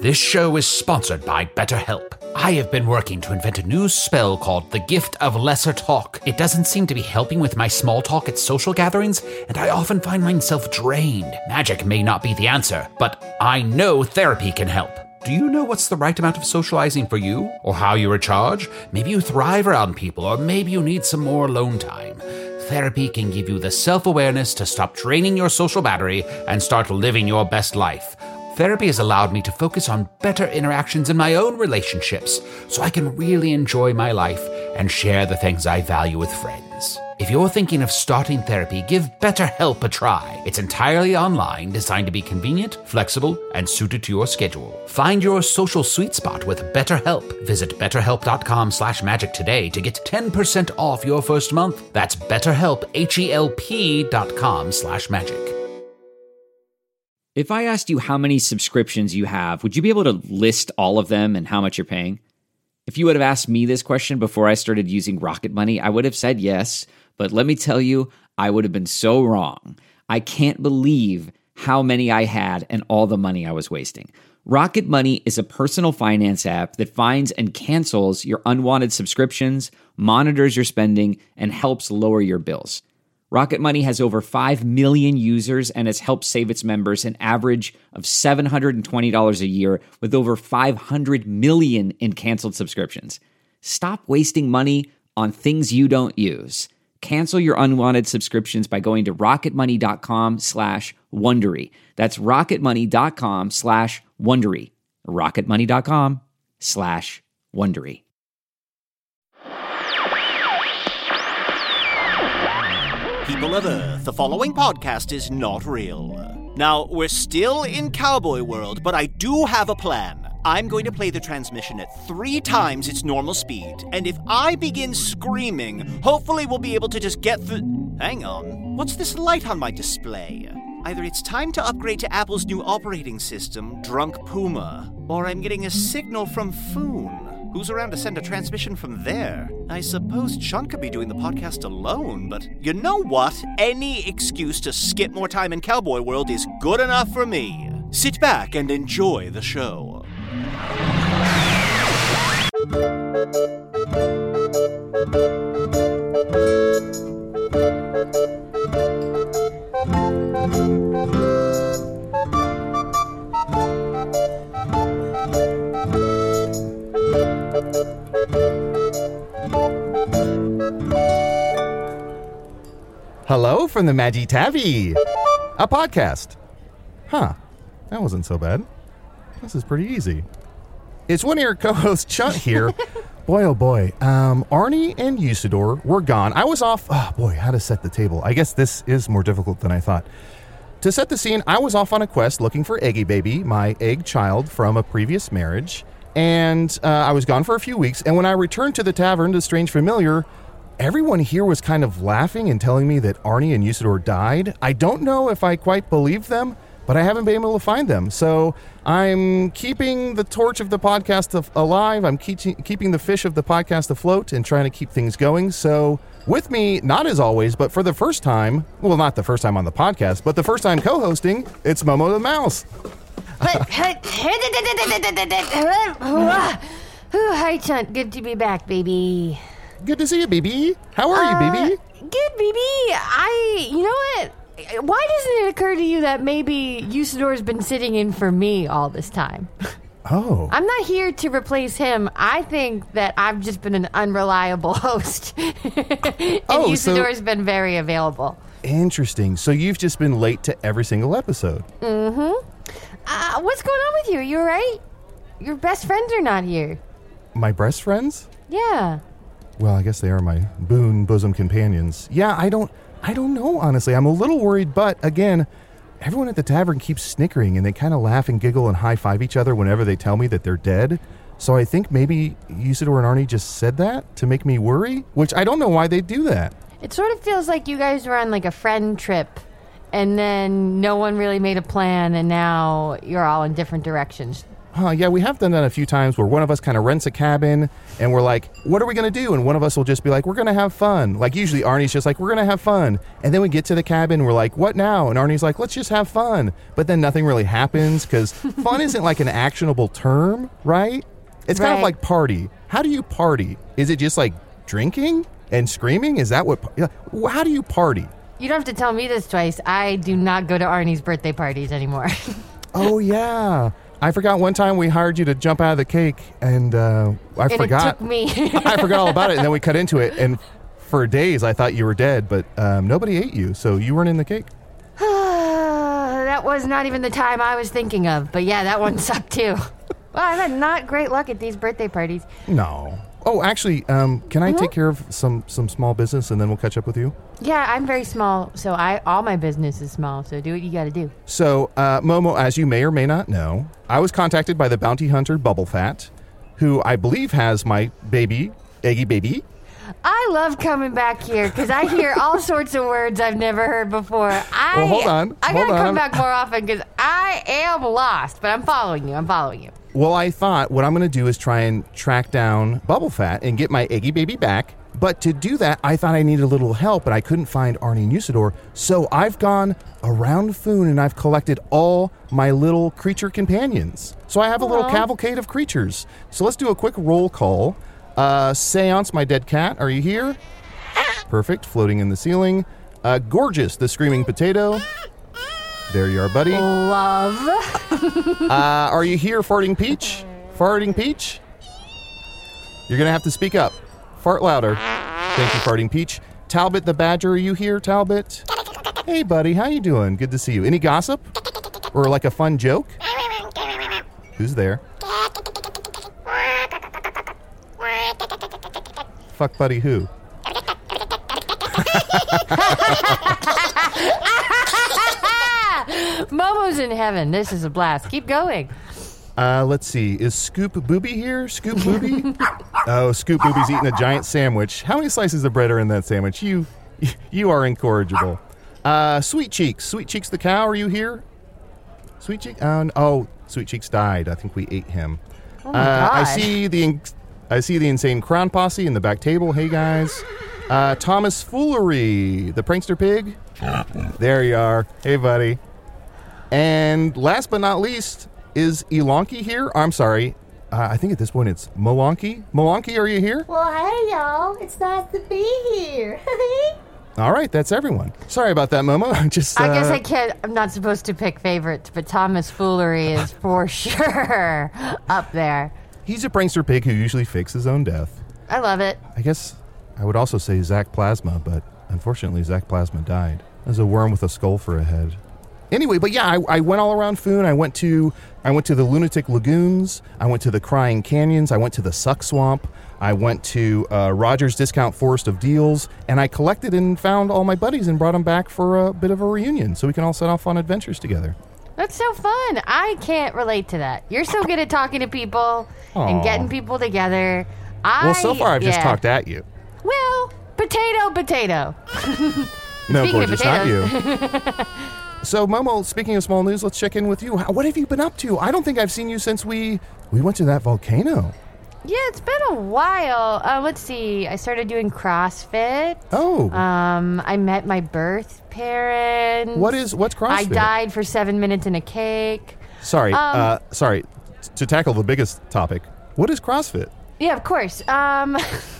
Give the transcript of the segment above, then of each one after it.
This show is sponsored by BetterHelp. I have been working to invent a new spell called the Gift of Lesser Talk. It doesn't seem to be helping with my small talk at social gatherings, and I often find myself drained. Magic may not be the answer, but I know therapy can help. Do you know what's the right amount of socializing for you? Or how you recharge? Maybe you thrive around people, or maybe you need some more alone time. Therapy can give you the self-awareness to stop draining your social battery and start living your best life. Therapy has allowed me to focus on better interactions in my own relationships, so I can really enjoy my life and share the things I value with friends. If you're thinking of starting therapy, give BetterHelp a try. It's entirely online, designed to be convenient, flexible, and suited to your schedule. Find your social sweet spot with BetterHelp. Visit betterhelp.com/magic today to get 10% off your first month. That's BetterHelp, HELP.com/magic. If I asked you how many subscriptions you have, would you be able to list all of them and how much you're paying? If you would have asked me this question before I started using Rocket Money, I would have said yes, but let me tell you, I would have been so wrong. I can't believe how many I had and all the money I was wasting. Rocket Money is a personal finance app that finds and cancels your unwanted subscriptions, monitors your spending, and helps lower your bills. Rocket Money has over 5 million users and has helped save its members an average of $720 a year with over 500 million in canceled subscriptions. Stop wasting money on things you don't use. Cancel your unwanted subscriptions by going to rocketmoney.com/Wondery. That's rocketmoney.com/Wondery. rocketmoney.com/Wondery. People of Earth, the following podcast is not real. Now, we're still in cowboy world, but I do have a plan. I'm going to play the transmission at 3 times its normal speed, and if I begin screaming, hopefully we'll be able to just get through... Hang on, what's this light on my display? Either it's time to upgrade to Apple's new operating system, Drunk Puma, or I'm getting a signal from Foon. Who's around to send a transmission from there? I suppose Sean could be doing the podcast alone, but you know what? Any excuse to skip more time in cowboy world is good enough for me. Sit back and enjoy the show. Hello from the Magi Tabby, a podcast. Huh, that wasn't so bad. This is pretty easy. It's one of your co-hosts, Chunt here. Boy, oh boy, Arnie and Usidore were gone. I was off, how to set the table. I guess this is more difficult than I thought. To set the scene, I was off on a quest looking for Eggy Baby, my egg child from a previous marriage, and I was gone for a few weeks, and when I returned to the tavern, the strange familiar, everyone here was kind of laughing and telling me that Arnie and Usidore died. I don't know if I quite believed them, but I haven't been able to find them. So I'm keeping the torch of the podcast alive. I'm keeping the fish of the podcast afloat and trying to keep things going. So with me, not as always, but for the first time, well, not the first time on the podcast, but the first time co-hosting, it's Momo the Mouse. Hi, Chunt. Good to be back, baby. Good to see you, baby. How are you, baby? Good, baby. You know what? Why doesn't it occur to you that maybe Usidore's been sitting in for me all this time? Oh. I'm not here to replace him. I think that I've just been an unreliable host. And Usidore's been very available. Interesting. So you've just been late to every single episode. Mm-hmm. What's going on with you? You all right? Your best friends are not here. My best friends? Yeah. Well, I guess they are my bosom companions. Yeah, I don't know, honestly. I'm a little worried, but again, everyone at the tavern keeps snickering and they kind of laugh and giggle and high-five each other whenever they tell me that they're dead. So I think maybe Usidore and Arnie just said that to make me worry, which I don't know why they do that. It sort of feels like you guys were on like a friend trip and then no one really made a plan and now you're all in different directions. Yeah, we have done that a few times where one of us kind of rents a cabin and we're like, what are we going to do? And one of us will just be like, we're going to have fun. Like usually Arnie's just like, we're going to have fun. And then we get to the cabin and we're like, what now? And Arnie's like, let's just have fun. But then nothing really happens because fun isn't like an actionable term, right? It's kind of like party. How do you party? Is it just like drinking and screaming? Is that what, how do you party? You don't have to tell me this twice. I do not go to Arnie's birthday parties anymore. Oh, yeah. I forgot one time we hired you to jump out of the cake, and I forgot. It took me. I forgot all about it, and then we cut into it, and for days I thought you were dead, but nobody ate you, so you weren't in the cake. That was not even the time I was thinking of, but yeah, that one sucked too. Well, I've had not great luck at these birthday parties. No. Oh, actually, can I take care of some small business, and then we'll catch up with you? Yeah, I'm very small, so all my business is small, so do what you gotta do. So, Momo, as you may or may not know, I was contacted by the bounty hunter Bubble Fat, who I believe has my baby, Eggy Baby. I love coming back here because I hear all sorts of words I've never heard before. Well, hold on. I gotta come back more often because I am lost, but I'm following you. Well, I thought what I'm going to do is try and track down Bubble Fat and get my Eggy Baby back. But to do that, I thought I needed a little help, but I couldn't find Arnie and Usador. So I've gone around Foon and I've collected all my little creature companions. So I have a little cavalcade of creatures. So let's do a quick roll call. Seance, my dead cat, are you here? Perfect, floating in the ceiling. Gorgeous, the screaming potato. There you are, buddy. Love. Are you here, Farting Peach? Farting Peach? You're going to have to speak up. Fart louder. Thank you, Farting Peach. Talbot the Badger, are you here, Talbot? Hey, buddy, how you doing? Good to see you. Any gossip? Or like a fun joke? Who's there? Fuck buddy who? Momo's in heaven. This is a blast. Keep going. Let's see. Is Scoop Booby here? Scoop Booby? Oh, Scoop Booby's eating a giant sandwich. How many slices of bread are in that sandwich? You are incorrigible. Sweet Cheeks. Sweet Cheeks the cow, are you here? Sweet Cheeks? Oh, Sweet Cheeks died. I think we ate him. Oh my God. I see the insane crown posse in the back table. Hey, guys. Thomas Foolery, the prankster pig. There you are. Hey, buddy. And last but not least, is Elonky here? I'm sorry. I think at this point it's Molonky. Molonky, are you here? Well, hey, y'all. It's nice to be here. All right, that's everyone. Sorry about that, Momo. I guess I can't. I'm not supposed to pick favorites, but Thomas Foolery is for sure up there. He's a prankster pig who usually fakes his own death. I love it. I guess I would also say Zach Plasma, but unfortunately Zach Plasma died as a worm with a skull for a head. Anyway, but yeah, I went all around Foon. I went to the Lunatic Lagoons. I went to the Crying Canyons. I went to the Suck Swamp. I went to Rogers Discount Forest of Deals, and I collected and found all my buddies and brought them back for a bit of a reunion so we can all set off on adventures together. That's so fun. I can't relate to that. You're so good at talking to people and getting people together. Well, so far I've just talked at you. Well, potato. No, gorgeous, not you. So, Momo, speaking of small news, let's check in with you. What have you been up to? I don't think I've seen you since we went to that volcano. Yeah, it's been a while. Let's see. I started doing CrossFit. Oh. I met my birth parents. What's CrossFit? I died for 7 minutes in a cake. Sorry. To tackle the biggest topic, what is CrossFit? Yeah, of course. What?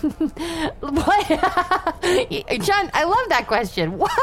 John, I love that question. What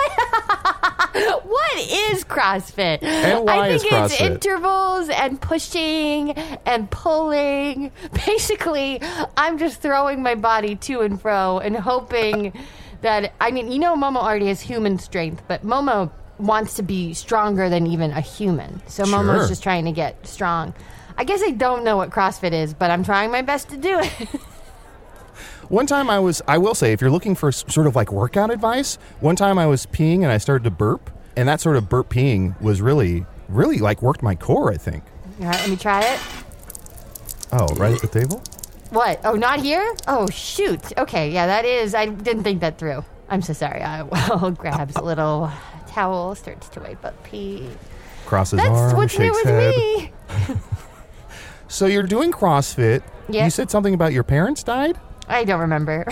is CrossFit? And why I think is it's CrossFit? intervals and pushing and pulling. Basically, I'm just throwing my body to and fro and hoping that, Momo already has human strength, but Momo wants to be stronger than even a human. So Sure. Momo's just trying to get strong. I guess I don't know what CrossFit is, but I'm trying my best to do it. One time I will say, if you're looking for sort of like workout advice, one time I was peeing and I started to burp, and that sort of burp peeing was really, really like worked my core, I think. All right, let me try it. Oh, right at the table? What? Oh, not here? Oh, shoot. Okay, yeah, that is. I didn't think that through. I'm so sorry. Grabs a little towel, starts to wipe up pee. Crosses That's arms, what's new shakes with head. me. So you're doing CrossFit. Yeah. You said something about your parents died? I don't remember.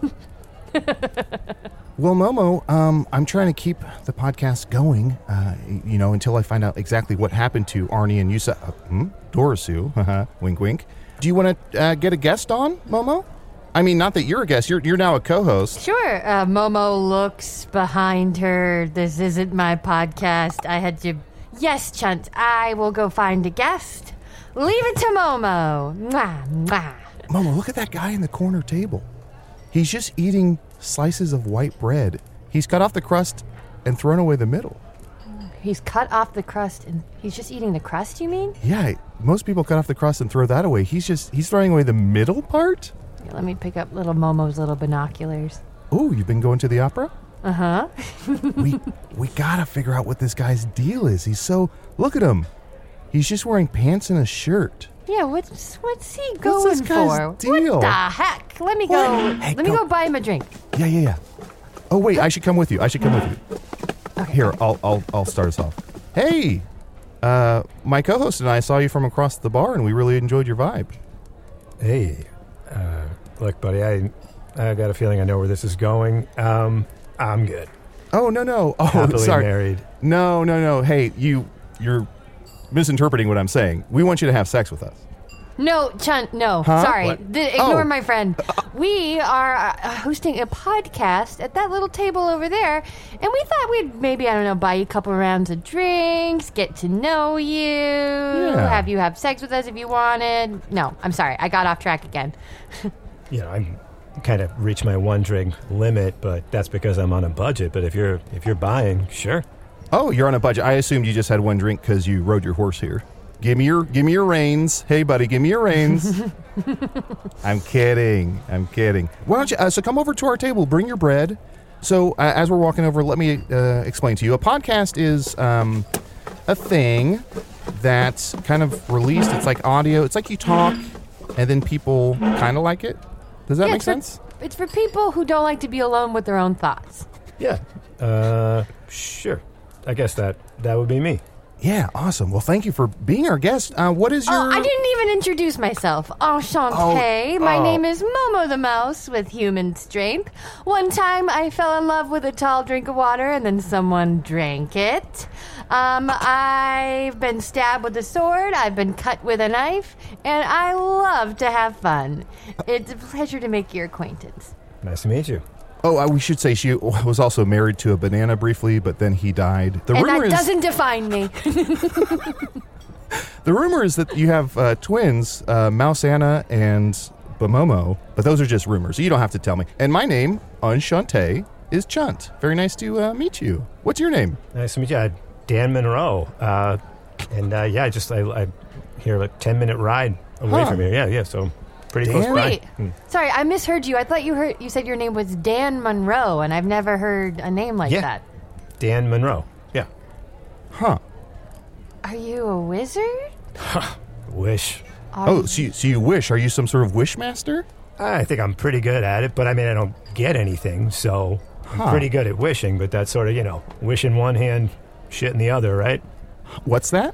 Well, Momo, I'm trying to keep the podcast going, until I find out exactly what happened to Arnie and Yusa. Dorisu. Wink, wink. Do you want to get a guest on, Momo? I mean, not that you're a guest. You're now a co-host. Sure. Momo looks behind her. This isn't my podcast. I had to... Yes, Chunt, I will go find a guest. Leave it to Momo. Mwah, mwah. Momo, look at that guy in the corner table. He's just eating slices of white bread. He's cut off the crust and thrown away the middle. He's cut off the crust and he's just eating the crust, you mean? Yeah, most people cut off the crust and throw that away. He's throwing away the middle part? Here, let me pick up little Momo's little binoculars. Ooh, you've been going to the opera? Uh-huh. we gotta figure out what this guy's deal is. Look at him. He's just wearing pants and a shirt. Yeah, what's he going What's this guy's for? deal? What the heck? Let me go. Hey, let me go buy him a drink. Yeah. Oh wait, I should come with you. Okay. Here, I'll start us off. Hey, my co-host and I saw you from across the bar, and we really enjoyed your vibe. Hey, look, buddy, I got a feeling I know where this is going. I'm good. Oh no. Oh, Happily sorry. married. No. Hey, you're misinterpreting what I'm saying. We want you to have sex with us. No, Chunt, no. Huh? Sorry. What? Ignore Oh. my friend. We are hosting a podcast at that little table over there, and we thought we'd maybe, buy you a couple rounds of drinks, get to know you, have you have sex with us if you wanted. No, I'm sorry. I got off track again. I'm kind of reached my one drink limit, but that's because I'm on a budget. But if you're buying, sure. Oh, you're on a budget. I assumed you just had one drink because you rode your horse here. Give me your reins. Hey, buddy, give me your reins. I'm kidding. Why don't you, so come over to our table, bring your bread. So as we're walking over, let me explain to you. A podcast is a thing that's kind of released. It's like audio. It's like you talk, and then people kind of like it. Does that make sense? It's for people who don't like to be alone with their own thoughts. Yeah. Sure. I guess that would be me. Yeah, awesome. Well, thank you for being our guest. What is your... Oh, I didn't even introduce myself. Enchantée. My name is Momo the Mouse with human strength. One time I fell in love with a tall drink of water and then someone drank it. I've been stabbed with a sword, I've been cut with a knife, and I love to have fun. It's a pleasure to make your acquaintance. Nice to meet you. Oh, we should say she was also married to a banana briefly, but then he died. And that doesn't define me. The rumor is that you have twins, Mouse Anna and Bamomo, but those are just rumors, so you don't have to tell me. And my name, Enchantée, is Chunt. Very nice to meet you. What's your name? Nice to meet you. Dan Monroe. I hear a 10-minute ride away from here. Yeah, so... pretty close by. Wait, sorry, I misheard you. I thought you said your name was Dan Monroe, and I've never heard a name like that. Dan Monroe. Yeah. Huh. Are you a wizard? Wish. So you wish. Are you some sort of wish master? I think I'm pretty good at it, but I don't get anything, so I'm pretty good at wishing, but that's sort of, wish in one hand, shit in the other, right? What's that?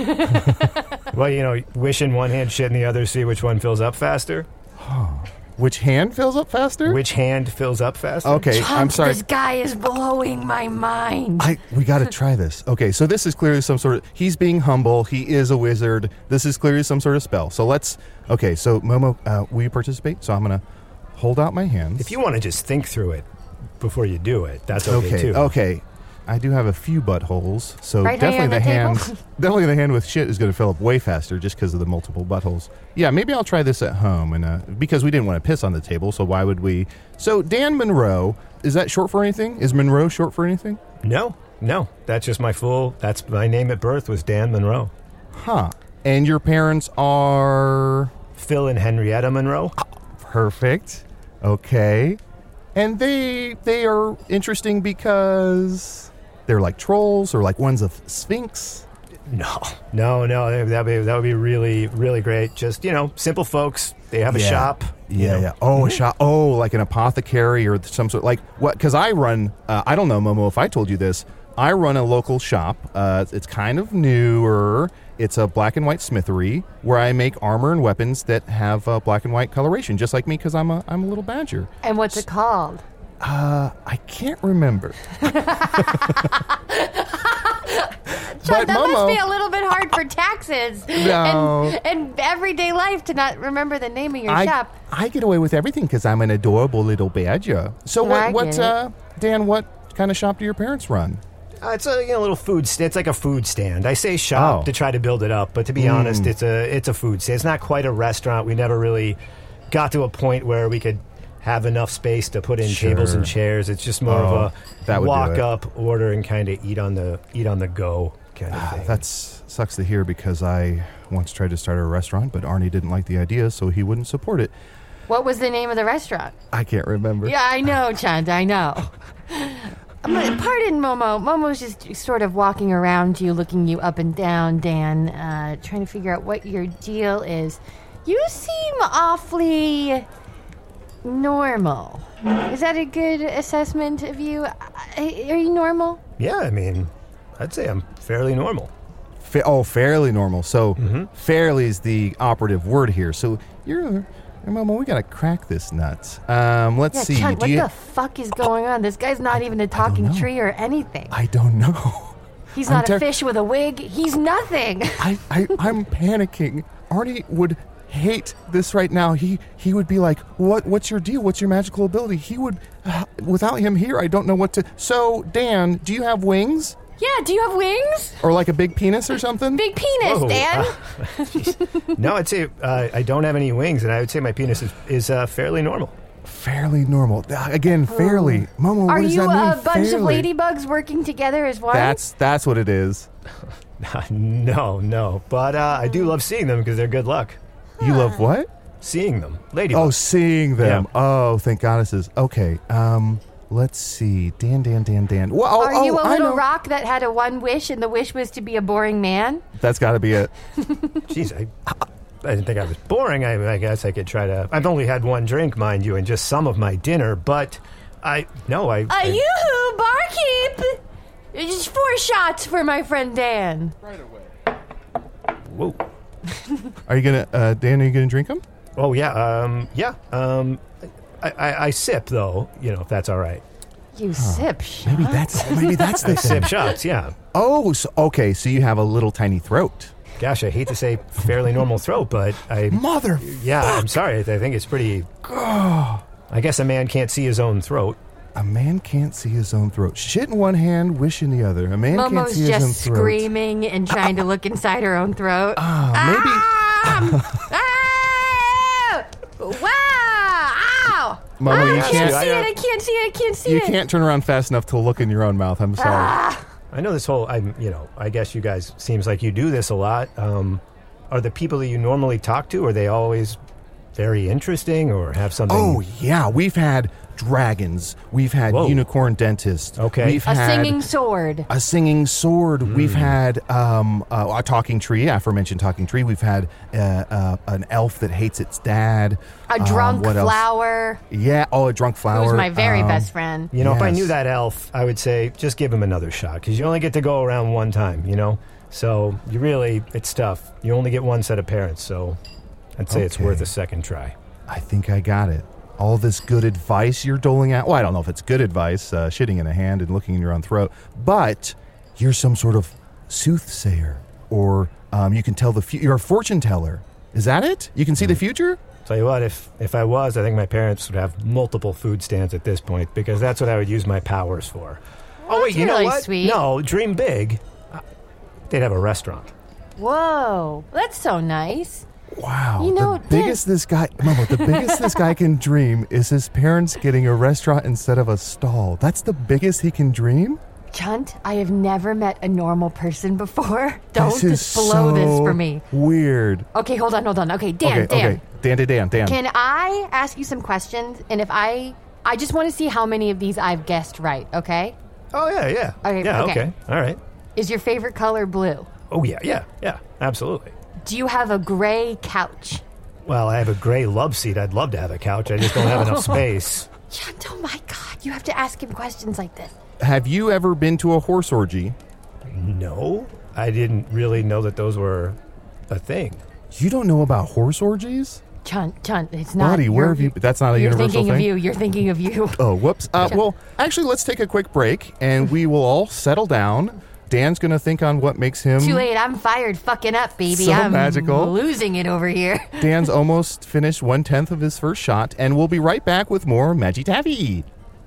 Well, wish in one hand, shit in the other, see which one fills up faster. Which hand fills up faster? Which hand fills up faster? Okay, I'm sorry. This guy is blowing my mind. We got to try this. Okay, so this is clearly some sort of... He's being humble. He is a wizard. This is clearly some sort of spell. So let's... Okay, so Momo, will you participate? So I'm going to hold out my hands. If you want to just think through it before you do it, that's okay too. Okay. I do have a few buttholes, so Right definitely hand on the definitely the hand with shit is going to fill up way faster just because of the multiple buttholes. Yeah, maybe I'll try this at home, and because we didn't want to piss on the table, so why would we? So Dan Monroe, is that short for anything? Is Monroe short for anything? No, that's just that's my name at birth was Dan Monroe. Huh. And your parents are? Phil and Henrietta Monroe. Perfect. Okay. And they are interesting because they're like trolls or like ones of Sphinx. No. That would be really, really great. Just, simple folks. They have a shop. Yeah. Oh, a shop. Oh, like an apothecary or some sort. Like what? Because I run. I don't know, Momo, if I told you this. I run a local shop. It's kind of newer. It's a black and white smithery where I make armor and weapons that have black and white coloration, just like me, because I'm a little badger. And what's it called? I can't remember. John, that Momo, must be a little bit hard for taxes and everyday life to not remember the name of your shop. I get away with everything because I'm an adorable little badger. So Dan, what kind of shop do your parents run? It's a little food. It's like a food stand. I say shop to try to build it up, but to be honest, it's a food stand. It's not quite a restaurant. We never really got to a point where we could have enough space to put in tables and chairs. It's just more of a walk up, order, and kind of eat on the go kind of thing. That sucks to hear because I once tried to start a restaurant, but Arnie didn't like the idea, so he wouldn't support it. What was the name of the restaurant? I can't remember. Yeah, I know, Chant, I know. Pardon, Momo. Momo's just sort of walking around you, looking you up and down, Dan, trying to figure out what your deal is. You seem awfully normal. Is that a good assessment of you? Are you normal? Yeah, I mean, I'd say I'm fairly normal. Fairly normal. So fairly is the operative word here. So Momo, we gotta crack this nuts. Let's see. Chuck, what the fuck is going on? This guy's not even a talking tree or anything. I don't know. He's not a fish with a wig. He's nothing. I'm panicking. Arnie would hate this right now. He would be like, what's your deal? What's your magical ability? He would, without him here, I don't know what to. So, Dan, do you have wings? Yeah, do you have wings? Or like a big penis or something? Big penis, Dan. No, I'd say I don't have any wings, and I would say my penis is fairly normal. Fairly normal. Again, fairly. Momo, what does that mean? Are you a bunch of fairly? ladybugs working together as one? That's what it is. No. But I do love seeing them because they're good luck. You love what? Seeing them. Ladybugs. Oh, seeing them. Yeah. Oh, thank goddesses. Okay. Let's see. Dan. Well, Are you a I little know. rock that had a one wish, and the wish was to be a boring man? That's got to be it. Jeez, I didn't think I was boring. I guess I could try to. I've only had one drink, mind you, and just some of my dinner. But Yoo-hoo, barkeep! Just 4 shots for my friend Dan. Right away. Whoa. Are you gonna, Dan? Are you gonna drink them? Oh yeah. I sip though. If that's all right. You sip shots? Maybe that's the I thing. sip shots. Yeah. Oh, okay. So you have a little tiny throat. Gosh, I hate to say fairly normal throat, but Mother. Yeah, I'm sorry. I think it's pretty. I guess a man can't see his own throat. A man can't see his own throat. Shit in one hand, wish in the other. A man can't Momo's see his own just throat. screaming and trying to look inside her own throat. Maybe. Wow! Ow! Momo, you I can't see it. You can't turn around fast enough to look in your own mouth. I'm sorry. I know this whole. I guess you guys seems like you do this a lot. Are the people that you normally talk to, are they always very interesting or have something? Oh yeah, we've had dragons. We've had unicorn dentists. Okay. We've A had singing sword. a singing sword. We've had a talking tree, aforementioned talking tree. We've had an elf that hates its dad. A drunk what else? flower. Yeah. Oh, a drunk flower. Who's my very best friend. If I Yes. knew that elf, I would say just give him another shot because you only get to go around one time. So it's tough. You only get one set of parents, so I'd say it's Okay. worth a second try. I think I got it. All this good advice you're doling out. Well, I don't know if it's good advice, shitting in a hand and looking in your own throat, but you're some sort of soothsayer, or you can tell the future. You're a fortune teller. Is that it? You can see the future? Tell you what, if I was, I think my parents would have multiple food stands at this point because that's what I would use my powers for. Oh wait, That's you know really what? sweet. No, dream big. They'd have a restaurant. Whoa, that's so nice. Wow. The biggest this guy can dream is his parents getting a restaurant instead of a stall. That's the biggest he can dream? Chunt, I have never met a normal person before. Don't This is just blow this so for me. Weird. Okay, hold on. Okay, Dan. Okay. Dan. Can I ask you some questions? And if I just want to see how many of these I've guessed right, okay? Oh yeah. Okay, Yeah, okay. okay. All right. Is your favorite color blue? Oh yeah. Absolutely. Do you have a gray couch? Well, I have a gray love seat. I'd love to have a couch. I just don't have enough space. Chunt, oh my God, you have to ask him questions like this. have you ever been to a horse orgy? No, I didn't really know that those were a thing. You don't know about horse orgies? Chunt, it's not. Buddy, where have you... That's not a universal thing? You're thinking of you. Oh, whoops. Well, actually, let's take a quick break, and we will all settle down. Dan's going to think on what makes him... Too late. I'm fired fucking up, baby. So I'm magical. Losing it over here. Dan's almost finished 1/10 of his first shot, and we'll be right back with more Magi Taffy.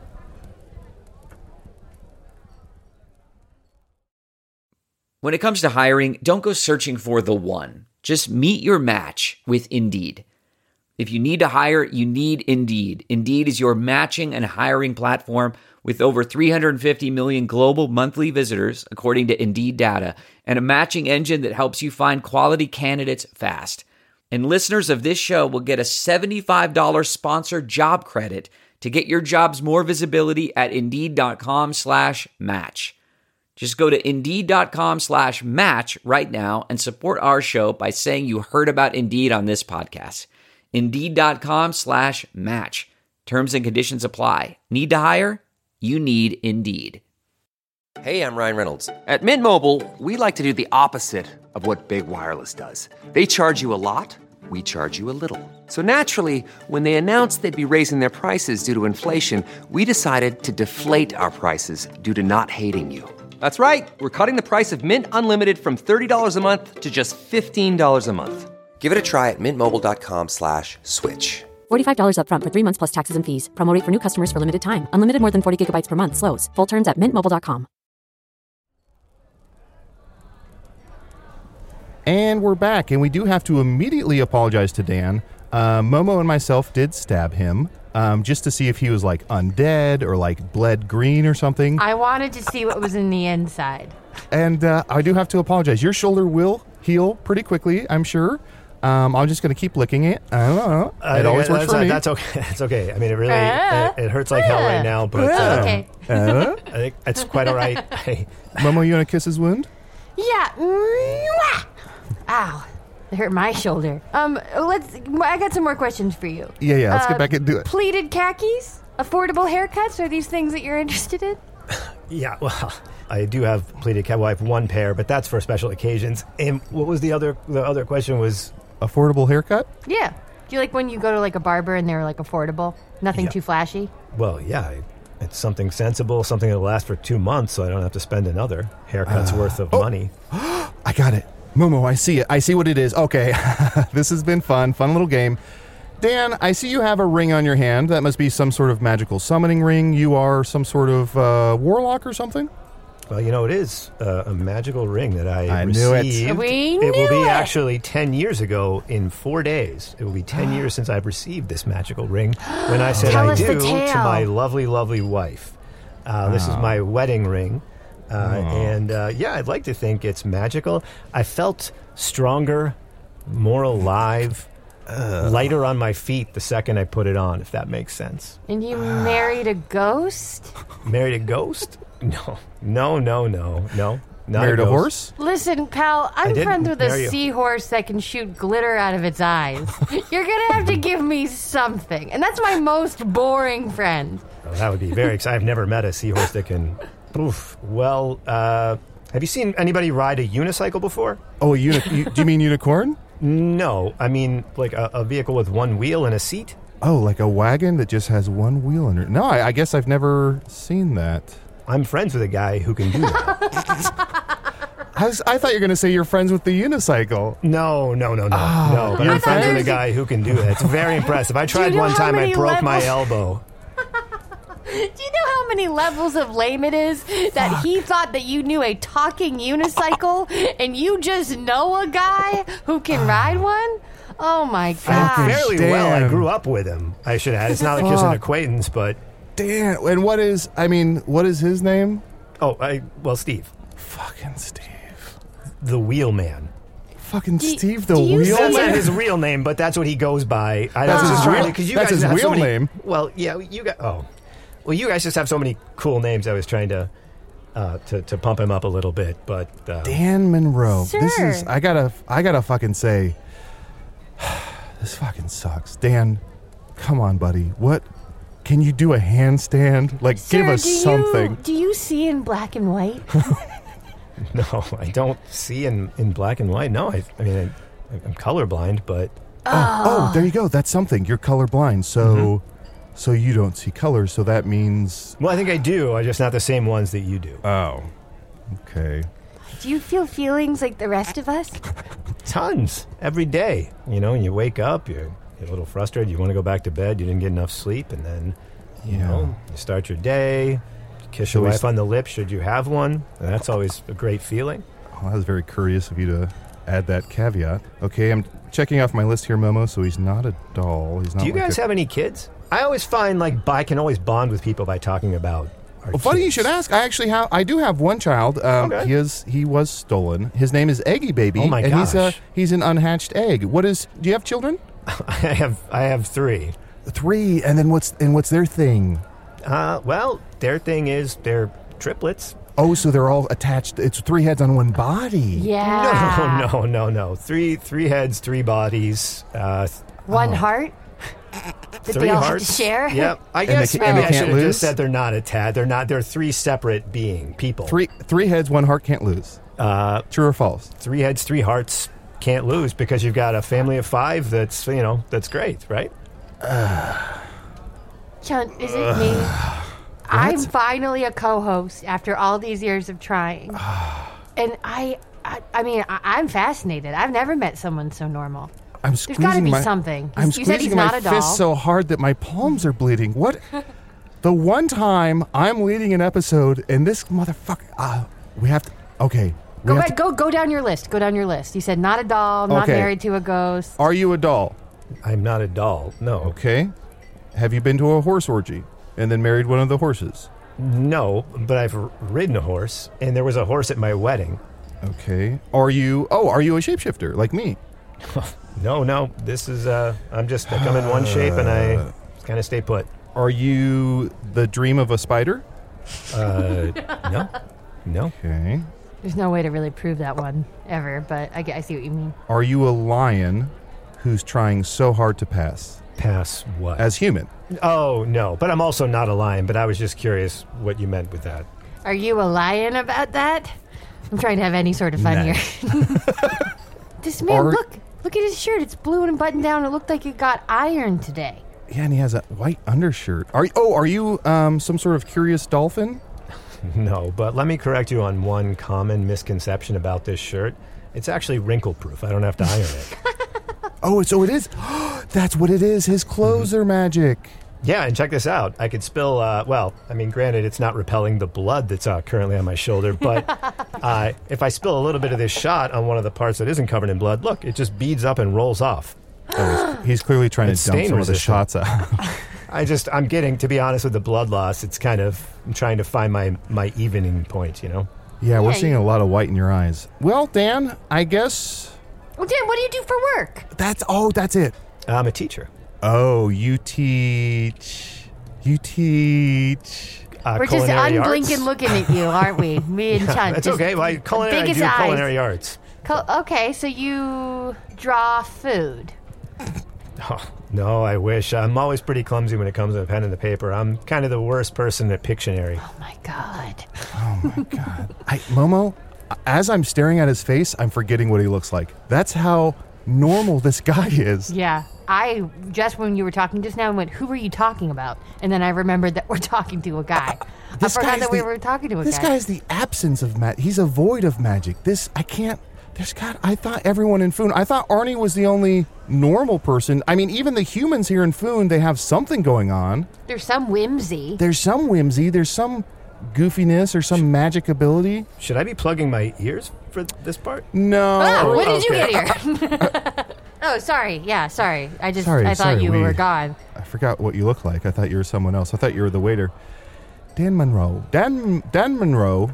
When it comes to hiring, don't go searching for the one. Just meet your match with Indeed. If you need to hire, you need Indeed. Indeed is your matching and hiring platform with over 350 million global monthly visitors, according to Indeed data, and a matching engine that helps you find quality candidates fast. And listeners of this show will get a $75 sponsored job credit to get your jobs more visibility at Indeed.com/match. Just go to Indeed.com/match right now and support our show by saying you heard about Indeed on this podcast. Indeed.com/match. Terms and conditions apply. Need to hire? You need Indeed. Hey, I'm Ryan Reynolds. At Mint Mobile, we like to do the opposite of what Big Wireless does. They charge you a lot, we charge you a little. So naturally, when they announced they'd be raising their prices due to inflation, we decided to deflate our prices due to not hating you. That's right. We're cutting the price of Mint Unlimited from $30 a month to just $15 a month. Give it a try at mintmobile.com/switch. $45 up front for 3 months plus taxes and fees. Promo rate for new customers for limited time. Unlimited more than 40 gigabytes per month. Slows full terms at mintmobile.com. And we're back, and we do have to immediately apologize to Dan. Momo and myself did stab him, just to see if he was like undead or like bled green or something. I wanted to see what was in the inside. And I do have to apologize. Your shoulder will heal pretty quickly, I'm sure. I'm just going to keep licking it. I don't know. It always works for me. That's okay. That's okay. I mean, it really it hurts like hell right now, but okay. I think it's quite all right. Momo, you want to kiss his wound? Yeah. Ow. It hurt my shoulder. I got some more questions for you. Yeah, let's get back into it. Pleated khakis? Affordable haircuts? Are these things that you're interested in? Yeah, well, I do have pleated khaki. Well, I have one pair, but that's for special occasions. And what was the other question was... Affordable haircut? Yeah. Do you like when you go to like a barber and they're like affordable? Nothing too flashy? Well, yeah. It's something sensible, something that'll last for 2 months so I don't have to spend another haircut's worth of money. I got it. Momo, I see it. I see what it is. Okay. This has been fun little game. Dan, I see you have a ring on your hand. That must be some sort of magical summoning ring. You are some sort of warlock or something? Well, it is a magical ring that I Knew received. it. It will be actually 10 years ago in 4 days. It will be 10 years since I've received this magical ring. When I said I do to my lovely, lovely wife. This is my wedding ring. I'd like to think it's magical. I felt stronger, more alive, lighter on my feet the second I put it on, if that makes sense. And you married a ghost? Married a ghost? No. Married a horse? Listen, pal, I'm friends with a seahorse that can shoot glitter out of its eyes. You're going to have to give me something. And that's my most boring friend. Well, that would be very exciting. I've never met a seahorse that can... Oof. Well, have you seen anybody ride a unicycle before? Oh, do you mean unicorn? No, I mean like a vehicle with one wheel and a seat. Oh, like a wagon that just has one wheel under it. No, I guess I've never seen that. I'm friends with a guy who can do that. I thought you were going to say you're friends with the unicycle. No. But I'm friends with a guy who can do that. It's very impressive. I tried one time. I broke my elbow. Do you know how many levels of lame it is that he thought that you knew a talking unicycle and you just know a guy who can ride one? Oh my gosh. Fairly well. I grew up with him. I should add. It's not like he's an acquaintance, but... Dan, and what is his name? Well, Steve. Fucking Steve. The Wheelman. Fucking Steve the Wheelman? That's not his real name, but that's what he goes by. That's his real name. Well, yeah, you got... Oh. Well, you guys just have so many cool names. I was trying to pump him up a little bit, but Dan Monroe. Sure. This is I gotta fucking say, this fucking sucks. Dan, come on, buddy. What Can you do a handstand? Like, Sir, give us something. Do you see in black and white? No, I don't see in black and white. No, I'm colorblind, but... Oh, there you go. That's something. You're colorblind, so so you don't see colors, so that means... Well, I think I do. I'm just not the same ones that you do. Oh, okay. Do you feel feelings like the rest of us? Tons. Every day. You know, and you wake up, you're a little frustrated, you want to go back to bed, you didn't get enough sleep, and then, you know, you start your day, kiss your wife on the lips should you have one, and that's always a great feeling. Oh, that was very courteous of you to add that caveat. Okay, I'm checking off my list here, Momo, so he's not a doll. He's not. Do you guys have any kids? I always find, like, I can always bond with people by talking about our kids. Funny you should ask. I do have one child. Okay. He was stolen. His name is Eggy Baby. Oh my gosh. gosh. He's an unhatched egg. Do you have children? I have 3. 3, and then what's their thing? Well, their thing is they're triplets. Oh, so they're all attached. It's 3 heads on one body. Yeah. No. Three heads, 3 bodies. One heart? That 3 they all hearts. have to share? Yep. I guess and maybe they I can't should have lose? just said they're not attached. They're 3 separate people. 3 heads, 1 heart can't lose. True or false? 3 heads, 3 hearts can't lose because you've got a family of 5 that's great, right? Chunt, is it me? I'm finally a co-host after all these years of trying. And I'm fascinated. I've never met someone so normal. I'm There's got to be squeezing something. I'm You said he's squeezing not my a doll. fist so hard that my palms are bleeding. What? The one time I'm leading an episode and this motherfucker... we have to... Okay. Go down your list. Go down your list. You said not a doll, not Okay. married to a ghost. Are you a doll? I'm not a doll. No. Okay. Have you been to a horse orgy and then married one of the horses? No, but I've ridden a horse, and there was a horse at my wedding. Okay. Are you a shapeshifter like me? No. This is I come in one shape and I kind of stay put. Are you the dream of a spider? No. Okay. There's no way to really prove that one ever, but I see what you mean. Are you a lion who's trying so hard to pass? Pass what? As human. Oh, no. But I'm also not a lion, but I was just curious what you meant with that. Are you a lion about that? I'm trying to have any sort of fun here. This man, look at his shirt. It's blue and buttoned down. It looked like it got ironed today. Yeah, and he has a white undershirt. Are you some sort of curious dolphin? No, but let me correct you on one common misconception about this shirt. It's actually wrinkle-proof. I don't have to iron it. Oh, so it is. That's what it is. His clothes are magic. Yeah, and check this out. I could spill, granted, it's not repelling the blood that's currently on my shoulder, but if I spill a little bit of this shot on one of the parts that isn't covered in blood, look, it just beads up and rolls off. He's clearly trying It's to dump stain some of the resistant. shots out. I'm getting, to be honest, with the blood loss, it's kind of, I'm trying to find my evening point, you know? Yeah, we're seeing a lot of white in your eyes. Well, Dan, I guess... Well, Dan, what do you do for work? That's it. I'm a teacher. Oh, you teach... We're just culinary unblinking arts. looking at you, aren't we? Me and Chunt. That's just okay. Well, I do biggest eyes. culinary arts. Okay, so you draw food. Oh, no, I wish. I'm always pretty clumsy when it comes to the pen and the paper. I'm kind of the worst person at Pictionary. Oh, my God. Momo, as I'm staring at his face, I'm forgetting what he looks like. That's how normal this guy is. Yeah. I, just when you were talking just now, went, who were you talking about? And then I remembered that we're talking to a guy. I forgot that we were talking to a guy. This guy's the absence of magic. He's a void of magic. I thought everyone in Foon, I thought Arnie was the only normal person. I mean, even the humans here in Foon, they have something going on. There's some whimsy. There's some goofiness or some magic ability. Should I be plugging my ears for this part? No. When did you get here? Oh, sorry. Yeah, sorry. I thought sorry, you were gone. I forgot what you look like. I thought you were someone else. I thought you were the waiter. Damon Monroe.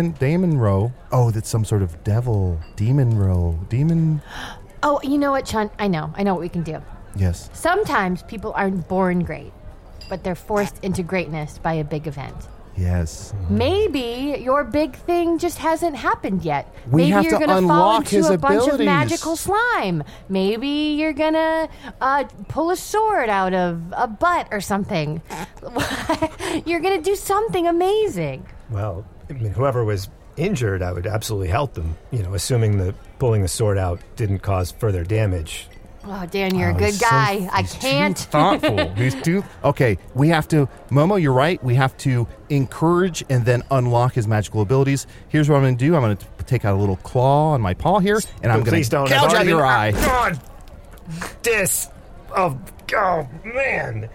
Oh, that's some sort of devil. Demon. Oh, you know what, Chunt? I know what we can do. Yes. Sometimes people aren't born great, but they're forced into greatness by a big event. Yes. Maybe your big thing just hasn't happened yet. We Maybe have you're to gonna fall unlock into his a bunch of abilities. magical slime. Maybe you're gonna pull a sword out of a butt or something. You're gonna do something amazing. Well, I mean, whoever was injured, I would absolutely help them. Assuming that pulling the sword out didn't cause further damage. Oh, Dan, you're a good guy. I can't. Too thoughtful. He's too... Okay, we have to... Momo, you're right. We have to encourage and then unlock his magical abilities. Here's what I'm going to do. I'm going to take out a little claw on my paw here, and I'm going to gouge out your eye. God! This... Oh, man.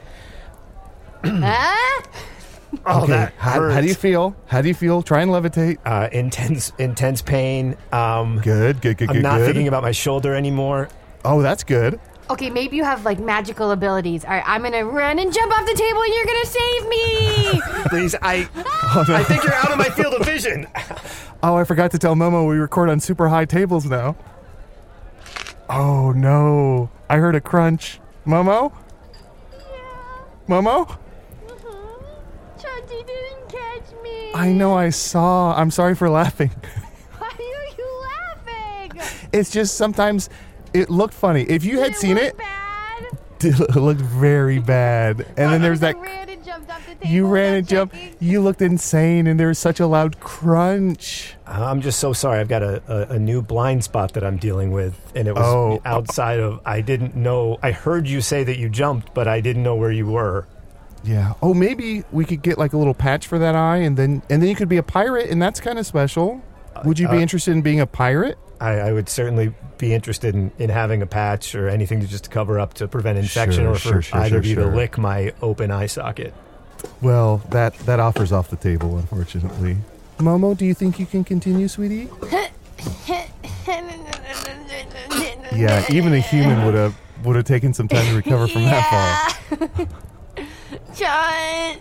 Huh? Oh, Okay, that how do you feel? How do you feel? Try and levitate. Intense pain. Good. I'm not thinking about my shoulder anymore. Oh, that's good. Okay, maybe you have, magical abilities. All right, I'm going to run and jump off the table, and you're going to save me! Please, I think you're out of my field of vision. Oh, I forgot to tell Momo we record on super high tables now. Oh, no. I heard a crunch. Momo? Yeah. Momo? Chunty didn't catch me. I know I saw. I'm sorry for laughing. Why are you laughing? It's just sometimes it looked funny. If you had seen it, Bad? it looked very bad. And then there's that... ran and jumped off the table. You ran and jumped. You looked insane, and there was such a loud crunch. I'm just so sorry. I've got a new blind spot that I'm dealing with, and it was outside of... I didn't know... I heard you say that you jumped, but I didn't know where you were. Yeah. Oh, maybe we could get a little patch for that eye, and then you could be a pirate, and that's kind of special. Would you be interested in being a pirate? I would certainly be interested in having a patch or anything to just cover up to prevent infection, or for either of you to lick my open eye socket. Well, that offer's off the table, unfortunately. Momo, do you think you can continue, sweetie? Yeah, even a human would have taken some time to recover from that fall. John.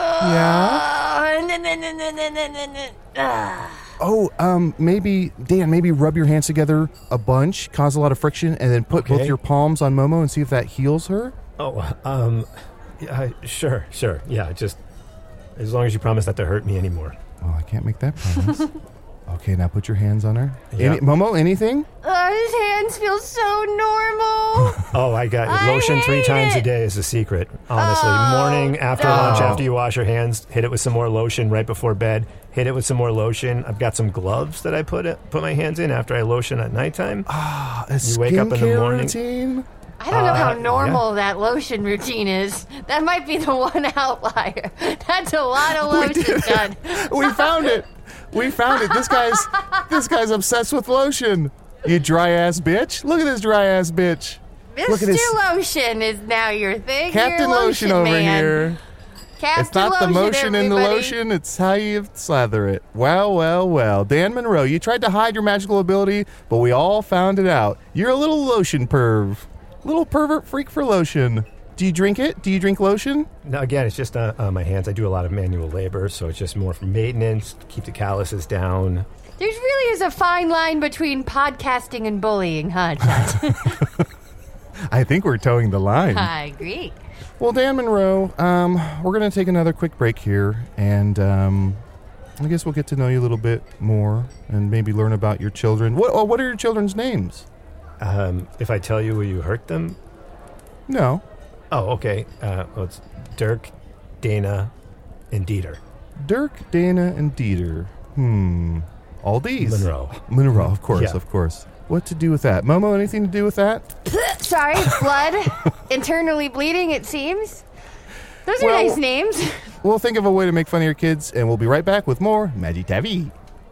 Yeah. Oh, maybe rub your hands together a bunch, cause a lot of friction, and then put both your palms on Momo and see if that heals her. Oh, yeah, sure. Yeah, just as long as you promise not to hurt me anymore. Well, I can't make that promise. Okay, now put your hands on her. Yeah. Momo, anything? His hands feel so normal. Oh, I got lotion 3 times a day is a secret. Honestly, morning, after lunch, after you wash your hands, hit it with some more lotion right before bed. Hit it with some more lotion. I've got some gloves that I put my hands in after I lotion at nighttime. You wake up in the morning. Routine? I don't know how normal that lotion routine is. That might be the one outlier. That's a lot of lotion done. We found it. This guy's obsessed with lotion. You dry ass bitch. Look at this dry ass bitch. Mr. Lotion is now your thing. Captain You're Lotion over man. here. Captain It's not the motion in the lotion, it's how you slather it. Well. Dan Monroe, you tried to hide your magical ability, but we all found it out. You're a little lotion perv. Little pervert freak for lotion. Do you drink it? Do you drink lotion? No, again, it's just on my hands. I do a lot of manual labor, so it's just more for maintenance, keep the calluses down. There really is a fine line between podcasting and bullying, huh, Chad? I think we're towing the line. I agree. Well, Dan Monroe, we're going to take another quick break here, and I guess we'll get to know you a little bit more and maybe learn about your children. What are your children's names? If I tell you, will you hurt them? No. Oh, okay. Well, it's Dirk, Dana, and Dieter. Dirk, Dana, and Dieter. All these. Monroe, of course, Yeah. of course. What to do with that? Momo, anything to do with that? Sorry, blood. Internally bleeding, it seems. Those are nice names. We'll think of a way to make fun of your kids, and we'll be right back with more Magic Tavi.